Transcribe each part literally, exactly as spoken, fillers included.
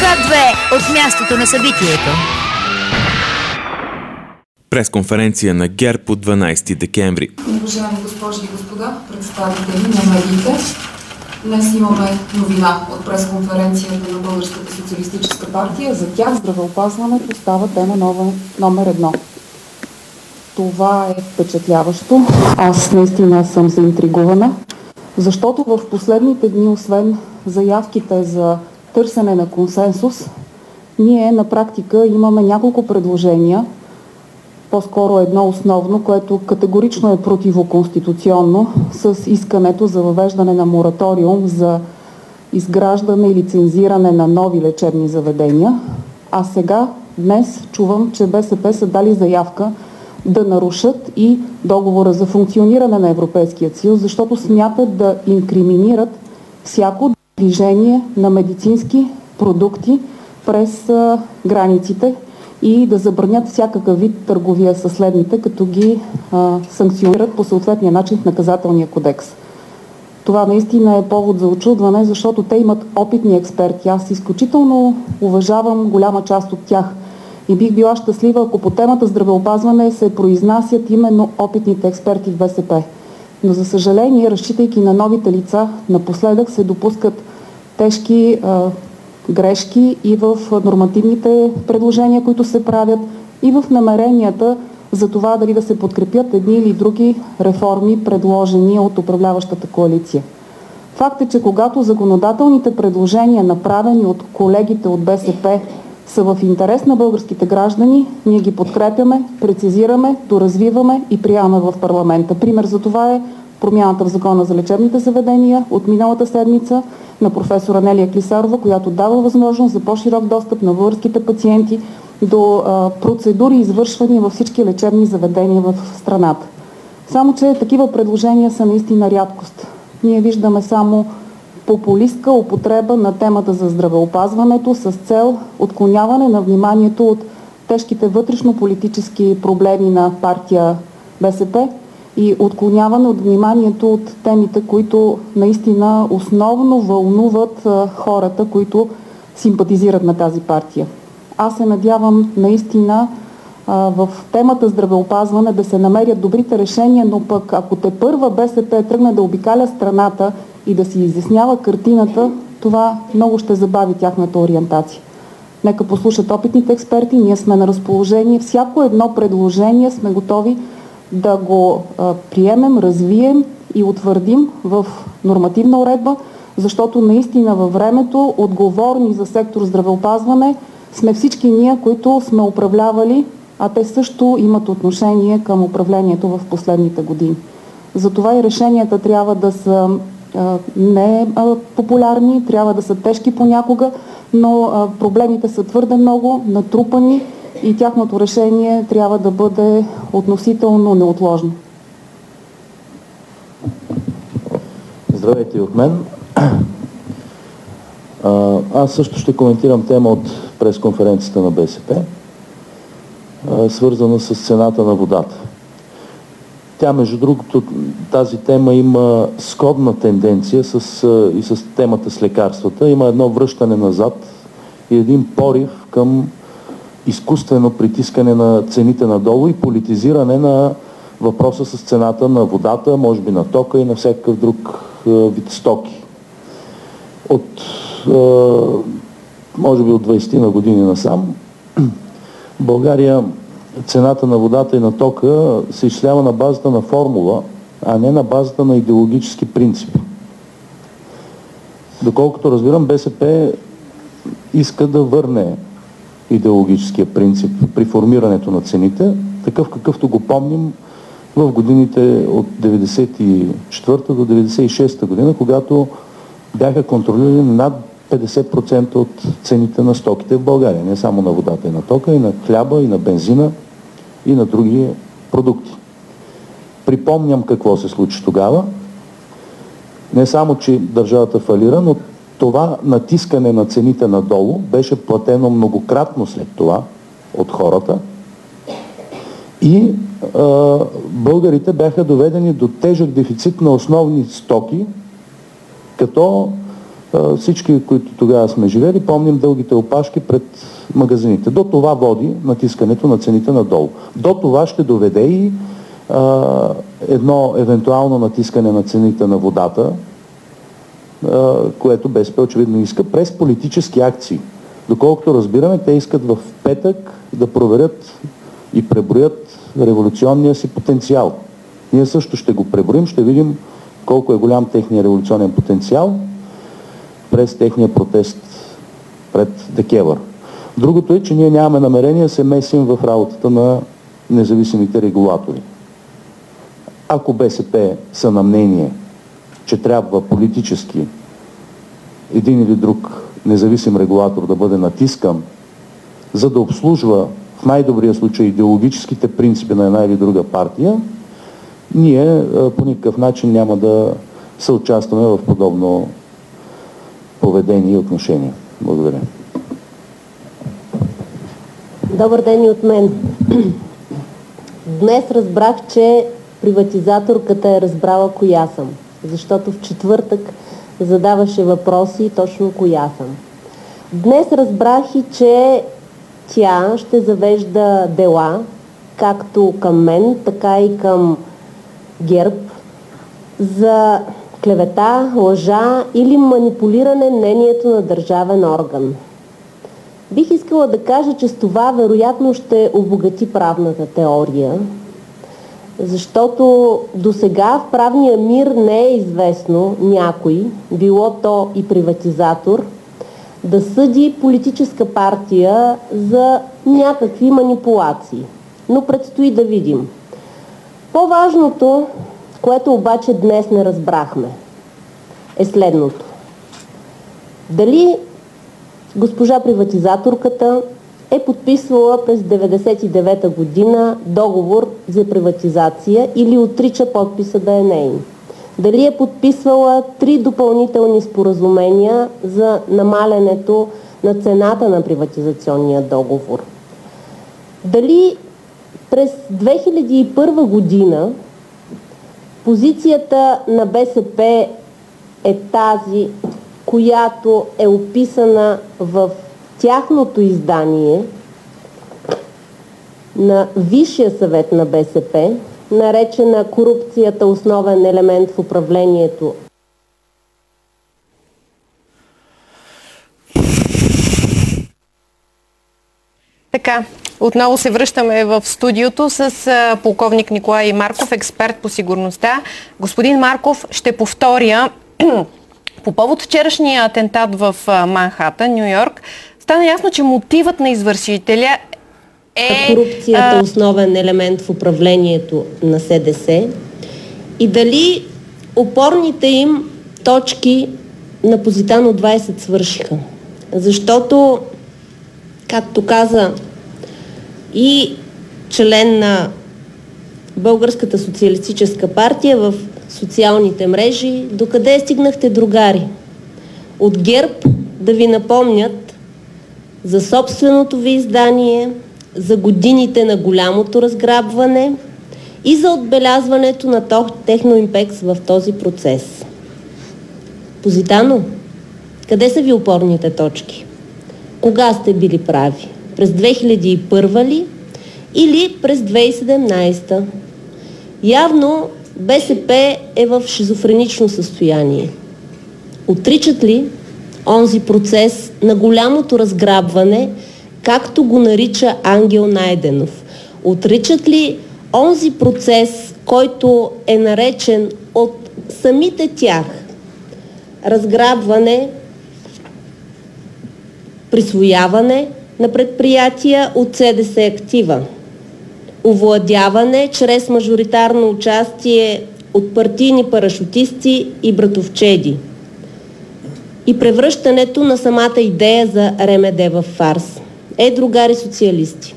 К две от мястото на събитието. Пресконференция на ГЕРБ от дванайсети декември. Уважаеми госпожи и господа, представители на медиите, днес имаме новина от пресконференцията на Българската социалистическа партия. За тях здравеопазването става тема нова, номер едно. Това е впечатляващо. Аз наистина съм заинтригувана, защото в последните дни, освен заявките за търсене на консенсус, ние на практика имаме няколко предложения, по-скоро едно основно, което категорично е противоконституционно, с искането за въвеждане на мораториум за изграждане и лицензиране на нови лечебни заведения. А сега, днес, чувам, че БСП са дали заявка да нарушат и договора за функциониране на Европейския съюз, защото смятат да инкриминират всяко движение на медицински продукти през а, границите и да забранят всякакъв вид търговия със следните, като ги а, санкционират по съответния начин в наказателния кодекс. Това наистина е повод за очудване, защото те имат опитни експерти. Аз изключително уважавам голяма част от тях и бих била щастлива, ако по темата здравеопазване се произнасят именно опитните експерти в БСП. Но за съжаление, разчитайки на новите лица, напоследък се допускат тежки а, грешки и в нормативните предложения, които се правят, и в намеренията за това дали да се подкрепят едни или други реформи, предложени от управляващата коалиция. Факт е, че когато законодателните предложения, направени от колегите от БСП, са в интерес на българските граждани, ние ги подкрепяме, прецизираме, доразвиваме и приемаме в парламента. Пример за това е промяната в Закона за лечебните заведения от миналата седмица на професор Анелия Клисарова, която дава възможност за по-широк достъп на българските пациенти до а, процедури, извършвани във всички лечебни заведения в страната. Само че такива предложения са наистина рядкост. Ние виждаме само популистка употреба на темата за здравеопазването с цел отклоняване на вниманието от тежките вътрешно-политически проблеми на партия БСП и отклоняване от вниманието от темите, които наистина основно вълнуват а, хората, които симпатизират на тази партия. Аз се надявам наистина а, в темата здравеопазване да се намерят добрите решения, но пък ако тепърва БСП тръгне да обикаля страната и да си изяснява картината, това много ще забави тяхната ориентация. Нека послушат опитните експерти, ние сме на разположение. Всяко едно предложение сме готови да го а, приемем, развием и утвърдим в нормативна уредба, защото наистина във времето отговорни за сектор здравеопазване сме всички ние, които сме управлявали, а те също имат отношение към управлението в последните години. Затова и решенията трябва да са а, не а, популярни, трябва да са тежки понякога, но а, проблемите са твърде много, натрупани и тяхното решение трябва да бъде относително неотложно. Здравейте от мен. Аз също ще коментирам тема от пресконференцията на БСП, свързана с цената на водата. Тя, между другото, тази тема има сходна тенденция с, и с темата с лекарствата. Има едно връщане назад и един порив към изкуствено притискане на цените надолу и политизиране на въпроса с цената на водата, може би на тока и на всякакъв друг вид стоки. От, може би от двайсет на години насам, в България цената на водата и на тока се изчислява на базата на формула, а не на базата на идеологически принцип. Доколкото разбирам, БСП иска да върне идеологическия принцип при формирането на цените, такъв какъвто го помним в годините от деветдесет и четвърта до деветдесет и шеста година, когато бяха контролирани над петдесет процента от цените на стоките в България. Не само на водата и на тока, и на хляба, и на бензина, и на други продукти. Припомням какво се случи тогава. Не само, че държавата фалира, но това натискане на цените надолу беше платено многократно след това от хората и а, българите бяха доведени до тежък дефицит на основни стоки, като Всички, които тогава сме живели, помним дългите опашки пред магазините. До това води натискането на цените надолу. До това ще доведе и а, едно евентуално натискане на цените на водата, а, което БСП очевидно иска през политически акции. Доколкото разбираме, те искат в петък да проверят и преброят революционния си потенциал. Ние също ще го преброим, ще видим колко е голям техния революционен потенциал през техния протест пред ДКЕВР. Другото е, че ние нямаме намерение да се месим в работата на независимите регулатори. Ако БСП са на мнение, че трябва политически един или друг независим регулатор да бъде натискан, за да обслужва в най-добрия случай идеологическите принципи на една или друга партия, ние по никакъв начин няма да съучастваме в подобно поведение и отношение. Благодаря. Добър ден и от мен. Днес разбрах, че приватизаторката е разбрала коя съм, защото в четвъртък задаваше въпроси точно коя съм. Днес разбрах и, че тя ще завежда дела, както към мен, така и към ГЕРБ, за клевета, лъжа или манипулиране мнението на държавен орган. Бих искала да кажа, че с това вероятно ще обогати правната теория, защото досега в правния мир не е известно някой, било то и приватизатор, да съди политическа партия за някакви манипулации. Но предстои да видим. По-важното, което обаче днес не разбрахме, е следното. Дали госпожа приватизаторката е подписвала през деветдесет и девета година договор за приватизация или отрича подписа да е нейн? Дали е подписвала три допълнителни споразумения за намалянето на цената на приватизационния договор? Дали през две хиляди и първа година позицията на БСП е тази, която е описана в тяхното издание на Висшия съвет на БСП, наречена корупцията основен елемент в управлението? Така, отново се връщаме в студиото с полковник Николай Марков, експерт по сигурността. Господин Марков, ще повторя, по повод вчерашния атентат в Манхатън, Ню Йорк, стана ясно, че мотивът на извършителя е... корупцията основен елемент в управлението на СДС и дали опорните им точки на Позитано двайсет свършиха. Защото, както каза и член на Българската социалистическа партия в социалните мрежи, докъде стигнахте, другари? От ГЕРБ да ви напомнят за собственото ви издание, за годините на голямото разграбване и за отбелязването на техноимпекс в този процес. Позитано, къде са ви опорните точки? Кога сте били прави? През две хиляди и първа ли или през две хиляди и седемнайсета? Явно БСП е в шизофренично състояние. Отричат ли онзи процес на голямото разграбване, както го нарича Ангел Найденов? Отричат ли онзи процес, който е наречен от самите тях разграбване, присвояване на предприятия от СДС актива, овладяване чрез мажоритарно участие от партийни парашутисти и братовчеди и превръщането на самата идея за РМД в фарс? Е, другари социалисти,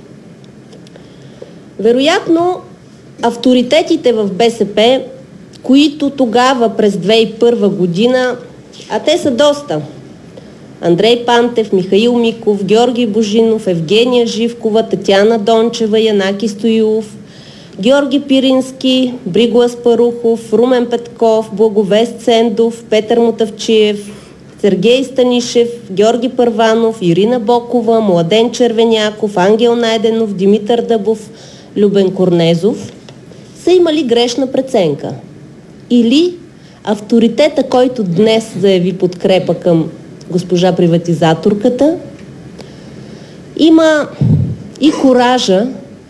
вероятно авторитетите в БСП, които тогава през две хиляди и първа година, а те са доста: Андрей Пантев, Михаил Миков, Георги Божинов, Евгения Живкова, Татяна Дончева, Янаки Стоилов, Георги Пирински, Бриго Аспарухов, Румен Петков, Благовест Сендов, Петър Мутавчиев, Сергей Станишев, Георги Първанов, Ирина Бокова, Младен Червеняков, Ангел Найденов, Димитър Дъбов, Любен Корнезов са имали грешна преценка. Или авторитета, който днес заяви подкрепа към госпожа приватизаторката, има и коража,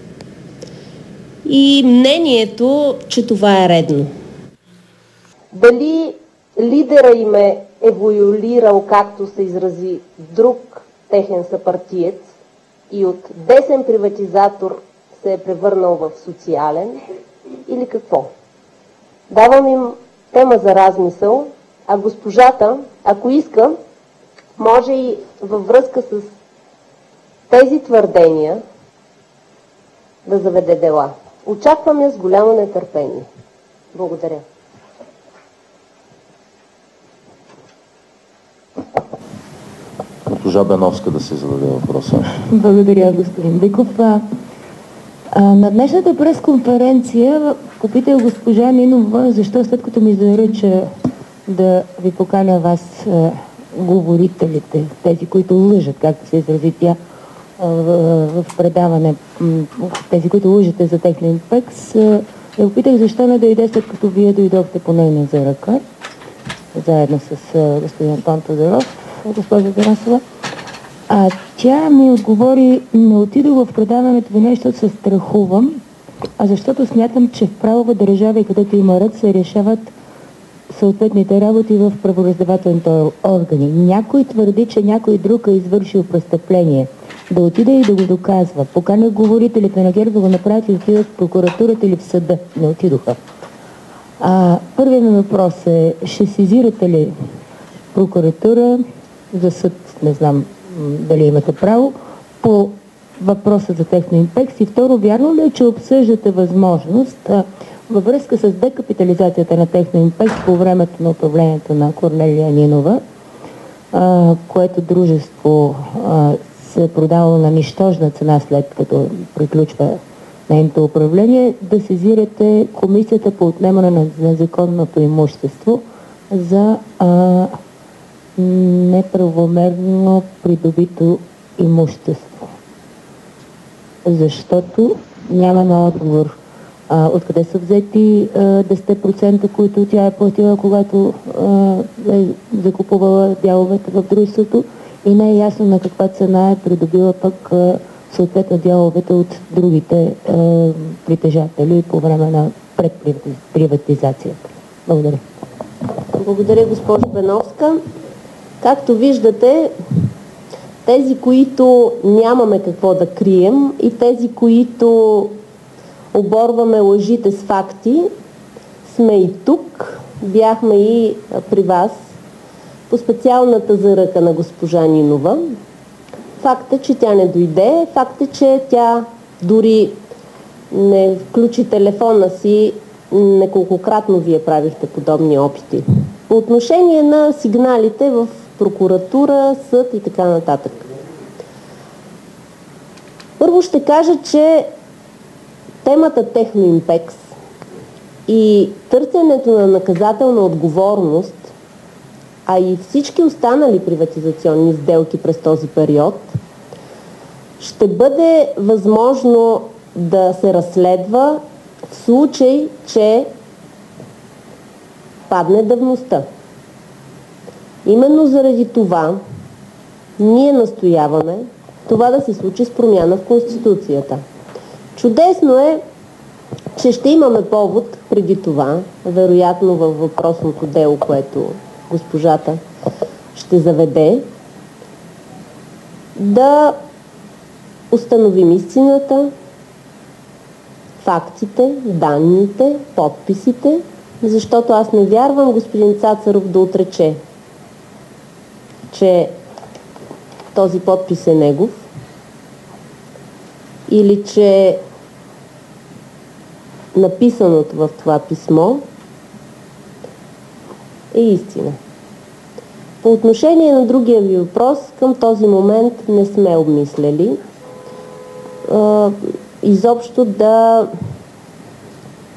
и мнението, че това е редно. Дали лидера им е еволюирал, както се изрази, друг техен съпартиец и от десен приватизатор се е превърнал в социален, или какво? Давам им тема за размисъл, а госпожата, ако иска, може и във връзка с тези твърдения да заведе дела. Очаквам я с голямо нетърпение. Благодаря. Госпожа Беновска да се зададе въпроса. Благодаря, господин Биков. А, а, на днешната пресконференция попитах госпожа Нинова, защо след като ми заръча да ви поканя вас а, говорителите, тези, които лъжат, както се изрази тя а, в, в предаване, тези, които лъжете за Техноимпекс, я попитах защо не дойде след като вие дойдохте по нейна за ръка, заедно с а, господин Антон Тодоров, госпожа Тарасова. А тя ми отговори: не отидох в предаването ви не защото се страхувам, а защото смятам, че в правова държава и където има ред се решават съответните работи в правораздавателните органи. Някой твърди, че някой друг е извършил престъпление. Да отида и да го доказва. Поканя говорителите на ГЕРБ да го направят и отидат в прокуратурата или в съда. Не отидоха. А, първият ми въпрос е: ще сезирате ли прокуратура, за съд, не знам дали имате право, по въпроса за Техноимпекс? И второ, вярно ли е, че обсъждате възможност а, във връзка с декапитализацията на Техноимпекс по времето на управлението на Корнелия Нинова, а, което дружество а, се е продавало на нищожна цена след като приключва нейното управление, да сезирате Комисията по отнемане на незаконното имущество за а, неправомерно придобито имущество? Защото нямаме отговор а, откъде са взети а, десет процента, които тя е платила, когато а, е закупувала дяловете в дружеството, и не е ясно на каква цена е придобила пък а, съответно дяловете от другите а, притежатели по време на предприватизацията. Благодаря. Благодаря, госпожо Беновска. Както виждате, тези, които нямаме какво да крием, и тези, които оборваме лъжите с факти, сме и тук. Бяхме и при вас по специалната заръка на госпожа Нинова. Факт е, че тя не дойде. Факт е, че тя дори не включи телефона си. Неколкократно вие правихте подобни опити. По отношение на сигналите в прокуратура, съд и така нататък. Първо ще кажа, че темата Техноимпекс и търсенето на наказателна отговорност, а и всички останали приватизационни сделки през този период, ще бъде възможно да се разследва в случай, че падне давността. Именно заради това ние настояваме това да се случи с промяна в Конституцията. Чудесно е, че ще имаме повод преди това, вероятно във въпросното дело, което госпожата ще заведе, да установим истината, фактите, данните, подписите, защото аз не вярвам господин Цацаров да отрече, че този подпис е негов или че написаното в това писмо е истина. По отношение на другия ви въпрос, към този момент не сме обмисляли изобщо да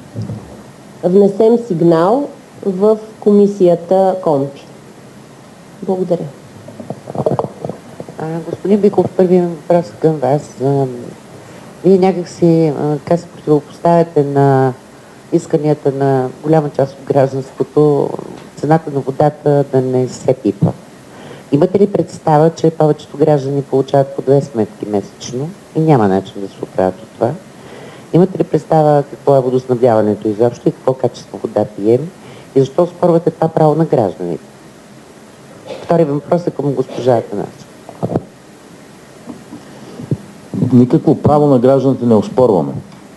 внесем сигнал в комисията КОНПИ. Благодаря. А, господин Биков, първият въпрос към вас. А, вие някакси така се противопоставяте на исканията на голяма част от гражданството цената на водата да не се пипа. Имате ли представа, че повечето граждани получават по две сметки месечно и няма начин да се оправят от това? Имате ли представа какво е водоснабдяването изобщо и какво качество вода пием и защо спорвате това право на гражданите? Втори въпрос е към госпожа Атанасова. Никакво право на гражданите не оспорваме.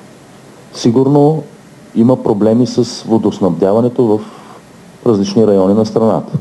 Сигурно има проблеми с водоснабдяването в различни райони на страната.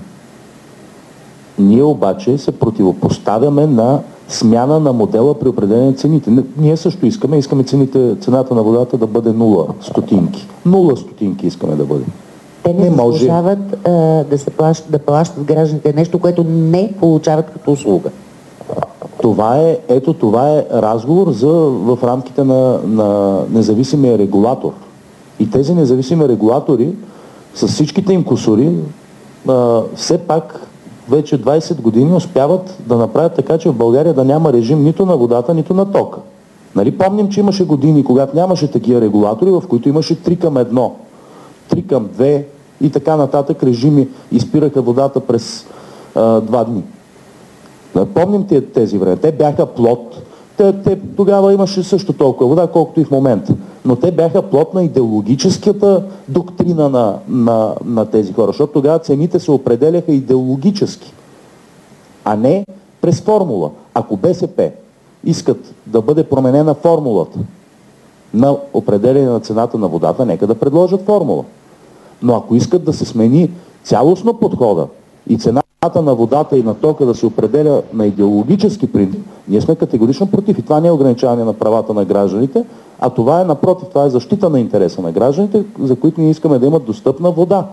Ние обаче се противопоставяме на смяна на модела при определение на цените. Ние също искаме, искаме цените, цената на водата да бъде нула стотинки. Нула стотинки искаме да бъде. Те не, не заслужават а, да се плащат, да плащат гражданите нещо, което не получават като услуга. Това е, ето това е разговор за, в рамките на, на независимия регулатор. И тези независими регулатори с всичките им кусури а, все пак вече двайсет години успяват да направят така, че в България да няма режим нито на водата, нито на тока. Нали помним, че имаше години, когато нямаше такива регулатори, в които имаше три към едно, три към две и така нататък режими изпираха водата през а, два дни. Помним тези време. Те бяха плод. Те, те, тогава имаше също толкова вода, колкото и в момента. Но те бяха плод на идеологическата доктрина на, на, на тези хора, защото тогава цените се определяха идеологически, а не през формула. Ако БСП искат да бъде променена формулата на определение на цената на водата, нека да предложат формула. Но ако искат да се смени цялостно подхода и цената на водата и на тока да се определя на идеологически принцип, ние сме категорично против. И това не е ограничаване на правата на гражданите, а това е напротив, това е защита на интереса на гражданите, за които ние искаме да имат достъпна вода.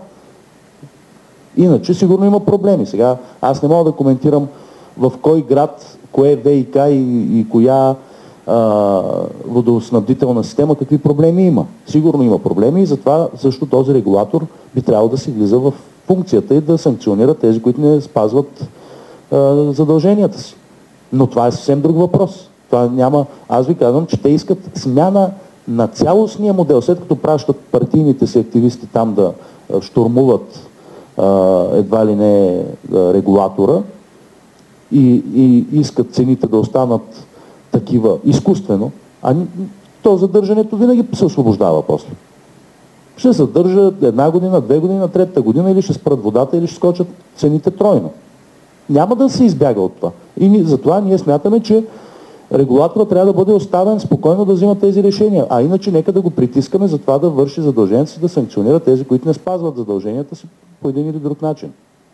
Иначе сигурно има проблеми. Сега аз не мога да коментирам в кой град, кое ВиК и, и коя а, водоснабдителна система, какви проблеми има. Сигурно има проблеми и затова също този регулатор би трябвало да се влиза в функцията и да санкционира тези, които не спазват а, задълженията си. Но това е съвсем друг въпрос. Това няма... Аз ви казвам, че те искат смяна на цялостния модел. След като пращат партийните си активисти там да щурмуват а, едва ли не а, регулатора и, и искат цените да останат такива изкуствено, а то задържането винаги се освобождава после. Ще се държа една година, две години, на третата година или ще спрат водата, или ще скочат цените тройно. Няма да се избяга от това. И затова ние смятаме, че регулаторът трябва да бъде оставен спокойно да взима тези решения. А иначе нека да го притискаме за това да върши задълженията си, да санкционира тези, които не спазват задълженията си по един или друг начин.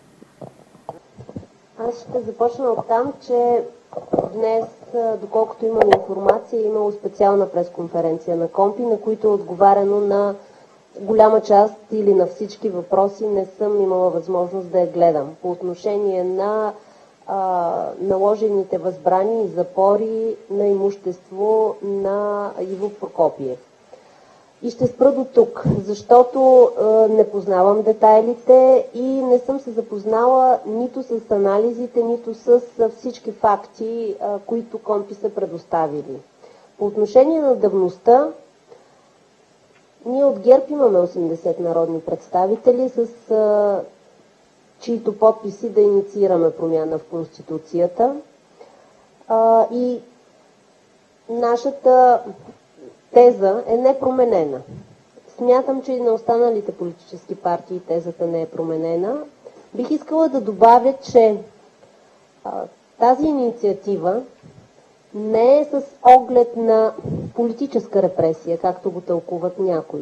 Аз ще започна от там, че днес, доколкото имам информация, е имало специална пресконференция на КОНПИ, на които е отговаряно на голяма част или на всички въпроси. Не съм имала възможност да я гледам. По отношение на а, наложените възбрани и запори на имущество на Иво Прокопиев. И ще спра до тук, защото а, не познавам детайлите и не съм се запознала нито с анализите, нито с а, всички факти, а, които КОНПИ са предоставили. По отношение на давността, ние от ГЕРБ имаме осемдесет народни представители, с а, чието подписи да инициираме промяна в Конституцията. А, и нашата теза е непроменена. Смятам, че и на останалите политически партии тезата не е променена. Бих искала да добавя, че а, тази инициатива не е с оглед на политическа репресия, както го тълкуват някои,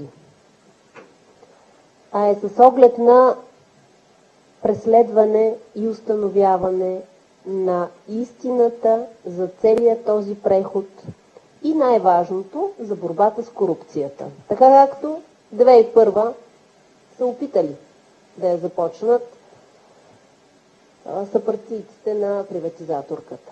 а е с оглед на преследване и установяване на истината за целия този преход и най-важното за борбата с корупцията. Така както две хиляди и първа са опитали да я започнат съпартийците на приватизаторката.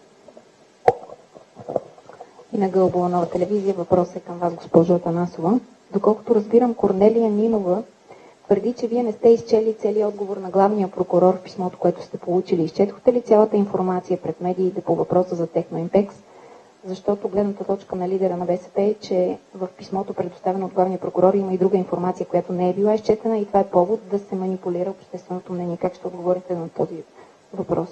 И на Гълбова нова телевизия въпрос е към вас, госпожо Атанасова. Доколкото разбирам, Корнелия Нинова твърди, че вие не сте изчели целият отговор на главния прокурор в писмото, което сте получили. Изчетохте ли цялата информация пред медиите по въпроса за Техноимпекс? Защото гледната точка на лидера на БСП е, че в писмото, предоставено от главния прокурор, има и друга информация, която не е била изчетена и това е повод да се манипулира общественото мнение. Как ще отговорите на този въпрос?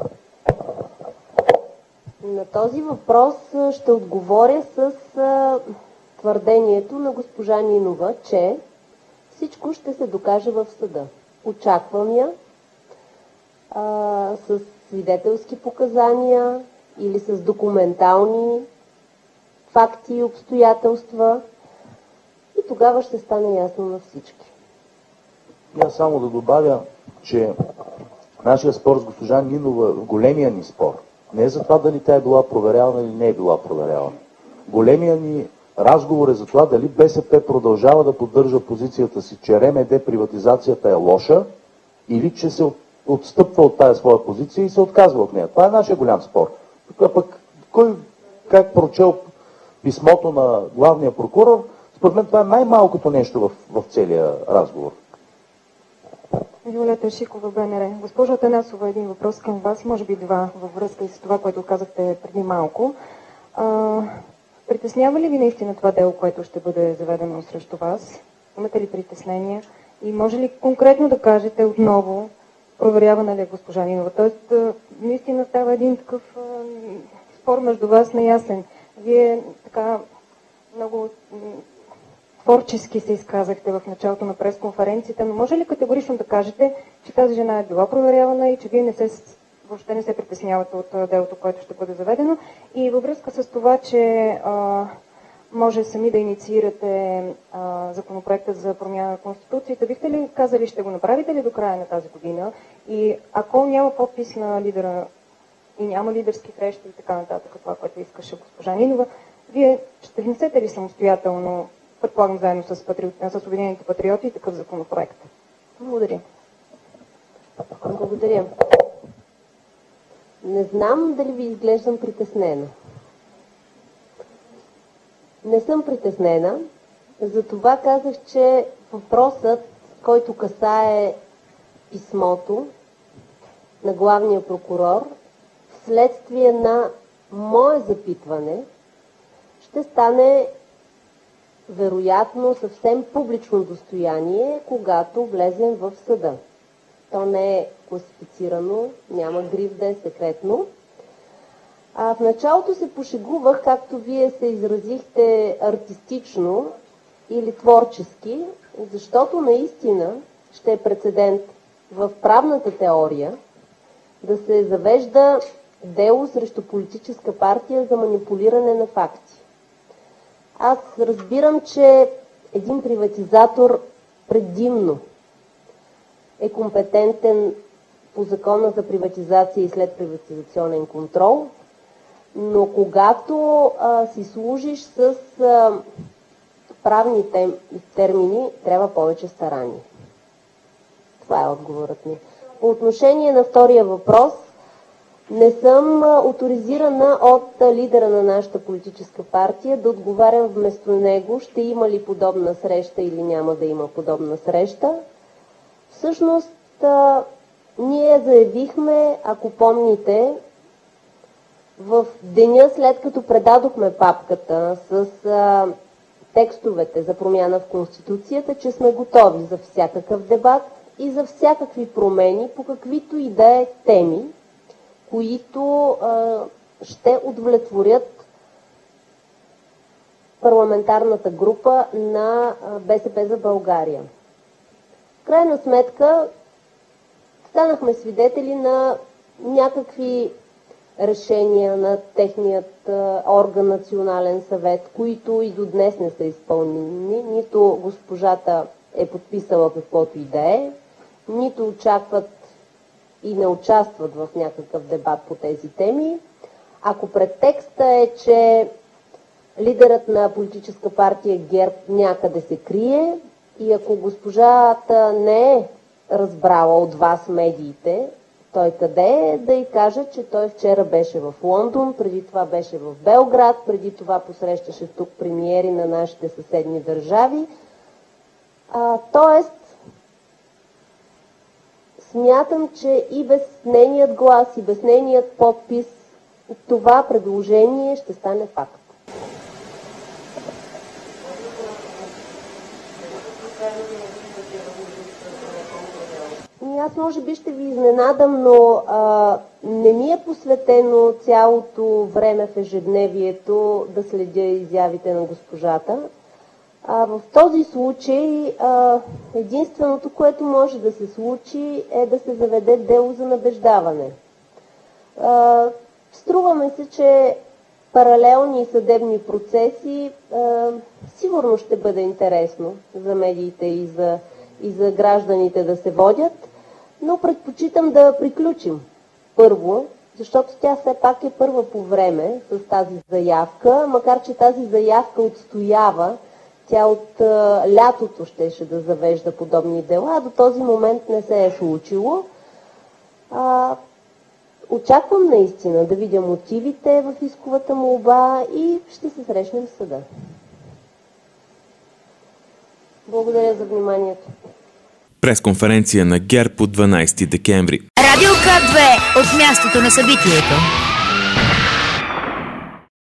На този въпрос ще отговоря с а, твърдението на госпожа Нинова, че всичко ще се докаже в съда. Очаквам я а, с свидетелски показания или с документални факти и обстоятелства и тогава ще стане ясно на всички. Я само да добавя, че нашия спор с госпожа Нинова, големия ни спор, не е за това дали тя е била проверявана или не е била проверявана. Големия ни разговор е за това дали БСП продължава да поддържа позицията си, че РМД приватизацията е лоша или че се отстъпва от тая своя позиция и се отказва от нея. Това е нашия голям спор. Тук пък кой как прочел писмото на главния прокурор, според мен това е най-малкото нещо в, в целия разговор. Виолета Шикова, БНР. Госпожо Атанасова, един въпрос към вас, може би два, във връзка и с това, което казахте преди малко. А, притеснява ли ви наистина това дело, което ще бъде заведено срещу вас? Имате ли притеснения? И може ли конкретно да кажете отново, проверявана ли е госпожа Нинова? Тоест, наистина става един такъв а, спор между вас неясен. Вие така много творчески се изказахте в началото на пресконференцията, но може ли категорично да кажете, че тази жена е била проверявана и че вие не се, въобще не се притеснявате от делото, което ще бъде заведено? И във връзка с това, че а, може сами да инициирате а, законопроекта за промяна на Конституцията, бихте ли казали, ще го направите ли до края на тази година? И ако няма подпис на лидера и няма лидерски срещи и така нататък, това, което искаше госпожа Нинова, вие ще внесете ли самостоятелно, предполагам заедно с, патриот... с Обединените патриоти, такъв законопроект? Благодаря. Благодаря. Не знам дали ви изглеждам притеснена. Не съм притеснена. Затова казах, че въпросът, който касае писмото на главния прокурор, вследствие на мое запитване, ще стане вероятно съвсем публично достояние, когато влезем в съда. То не е класифицирано, няма гриф да е секретно. А в началото се пошегувах, както вие се изразихте, артистично или творчески, защото наистина ще е прецедент в правната теория да се завежда дело срещу политическа партия за манипулиране на факти. Аз разбирам, че един приватизатор предимно е компетентен по закона за приватизация и следприватизационен контрол, но когато а, си служиш с а, правни тем, термини, трябва повече старание. Това е отговорът ми. По отношение на втория въпрос, не съм оторизирана от лидера на нашата политическа партия да отговарям вместо него, ще има ли подобна среща или няма да има подобна среща. Всъщност, а, ние заявихме, ако помните, в деня след като предадохме папката с а, текстовете за промяна в Конституцията, че сме готови за всякакъв дебат и за всякакви промени по каквито и да е теми, които а, ще удовлетворят парламентарната група на БСП за България. В крайна сметка станахме свидетели на някакви решения на техният а, орган Национален съвет, които и до днес не са изпълнени. Нито госпожата е подписала каквото и да е, нито очакват и не участват в някакъв дебат по тези теми. Ако предтекста е, че лидерът на политическа партия ГЕРБ някъде се крие и ако госпожата не е разбрала от вас медиите, той къде е, да й кажа, че той вчера беше в Лондон, преди това беше в Белград, преди това посрещаше тук премиери на нашите съседни държави. А, тоест, Смятам, че и без нейният глас, и без нейният подпис това предложение ще стане факт. Аз може би ще ви изненадам, но а, не ми е посветено цялото време в ежедневието да следя изявите на госпожата. А, в този случай а, единственото, което може да се случи, е да се заведе дело за набеждаване. А, струваме се, че паралелни съдебни процеси а, сигурно ще бъде интересно за медиите и за, и за гражданите да се водят, но предпочитам да приключим първо, защото тя все пак е първа по време с тази заявка, макар че тази заявка отстоява. Тя от а, лятото щеше да завежда подобни дела, а до този момент не се е случило. А, очаквам наистина да видя мотивите в исковата молба и ще се срещнем в съда. Благодаря за вниманието. Пресконференция на ГЕРБ от дванайсети декември. Радио К две от мястото на събитието.